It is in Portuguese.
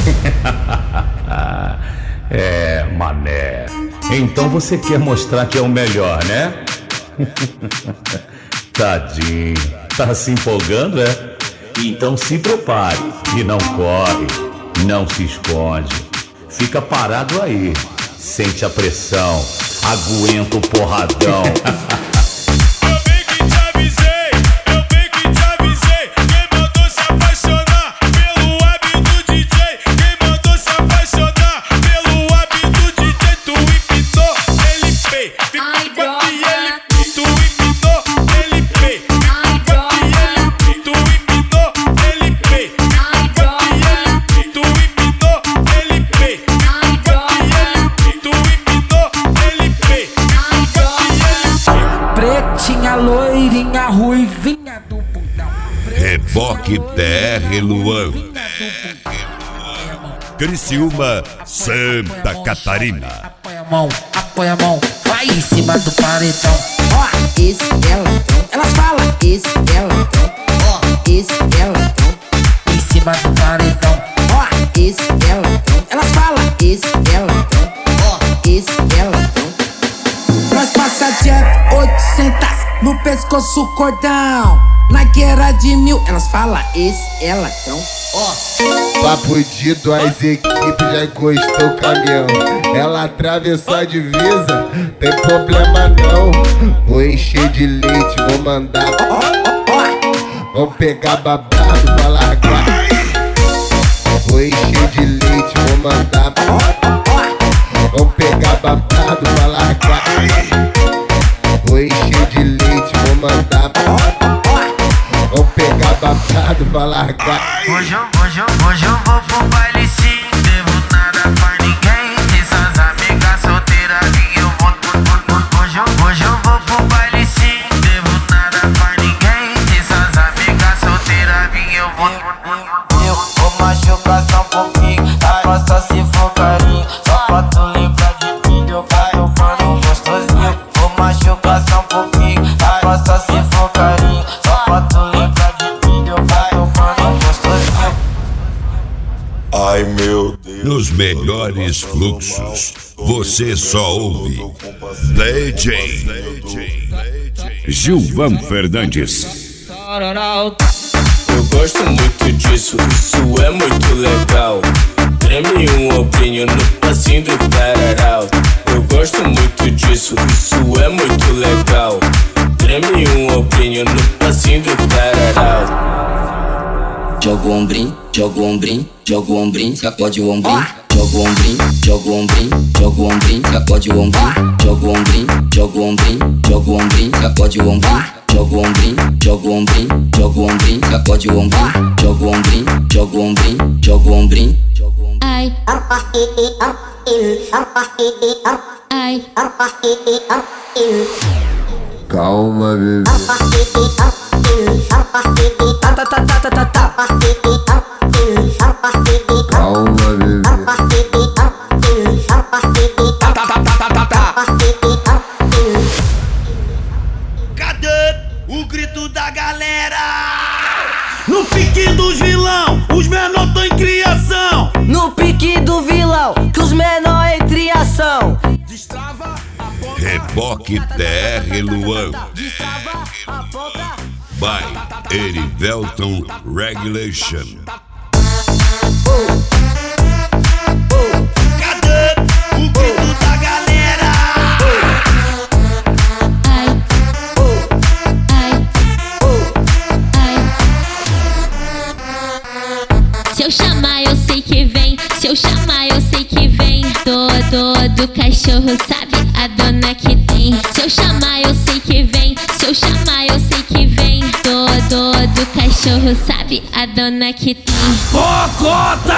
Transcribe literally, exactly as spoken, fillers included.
É, mané. Então você quer mostrar que é o melhor, né? Tadinho. Tá se empolgando, é? Então se prepare. E não corre. Não se esconde. Fica parado aí. Sente a pressão. Aguenta o porradão. Pretinha, loirinha, ruivinha do bundão. Reboque T R Luan. Criciúma, Santa Catarina. Apoia a mão, apoia a mão, vai em cima do paredão. Ó, esse elatão, elas falam esse elatão. Ó, esse elatão, Em cima do paredão. ó, esse elatão, elas falam esse elatão. Ó, esse elatão. Nós passa jet oitocentos no pescoço cordão. Nike era de mil, elas falam esse elatão. Ó, Papo de duas equipes, já encostou o caminhão. Ela atravessou a divisa, tem problema não. Vou encher de leite, vou mandar. Vou pegar babado pra largar. Vou encher de leite, vou mandar. Vou pegar babado pra largar. Vou encher de leite, vou mandar. Vou pegar babado pra largar. Hoje eu, hoje eu, hoje eu vou pro baile sim. Devo nada pra ninguém. Essas amigas solteiras que eu vou. Hoje eu, hoje eu vou pro baile sim. Devo nada pra ninguém. Essas amigas solteiras que eu vou. Eu vou machucar só um pouquinho. Agora só se for carinho. Só pra tu lembrar de mim. Eu caio mano gostosinho. Vou machucar só um pouquinho. Agora só se for carinho. Só pra tu lembrar de mim. Eu caio mano gostosinho. Ai meu Deus. Nos melhores fluxos, você só ouve D J Gilvan Fernandes. Eu gosto muito disso, isso é muito legal. Treme um ombrinho no passinho do tararau. Eu gosto muito disso, isso é muito legal. Treme um ombrinho no passinho do tararau. joga o ombrinho, joga o ombrinho, joga o ombrinho, sacode o ombrinho. Joga o ombrinho, joga o ombrinho, joga o ombrinho, sacode o ombrinho. Joga o ombrinho, joga o ombrinho, joga o ombrinho, sacode o ombrinho. Joga o ombrinho, joga o ombrinho, joga o ombrinho, sacode o ombrinho. Joga o ombrinho, joga o ombrinho, joga o ombrinho. Ai, ai, Calma, bebê. Calma, bebê. Cadê o grito da galera? No pique dos vilão, os menor tão em criação. No pique do vilão, que os menor entre ação. Destrava a ponta. Reboque T R Luan. Destrava a ponta. By Erivelton Regulation. Cadê o grito da galera? ai, ai, ai. Se eu chamar, eu sei que vem. Se eu chamar, eu sei que vem. Todo do cachorro sabe a dona que tem. Se eu chamar, eu sei que vem. Se eu chamar, eu sei que vem. Todo do cachorro sabe a dona que tem. Cocota!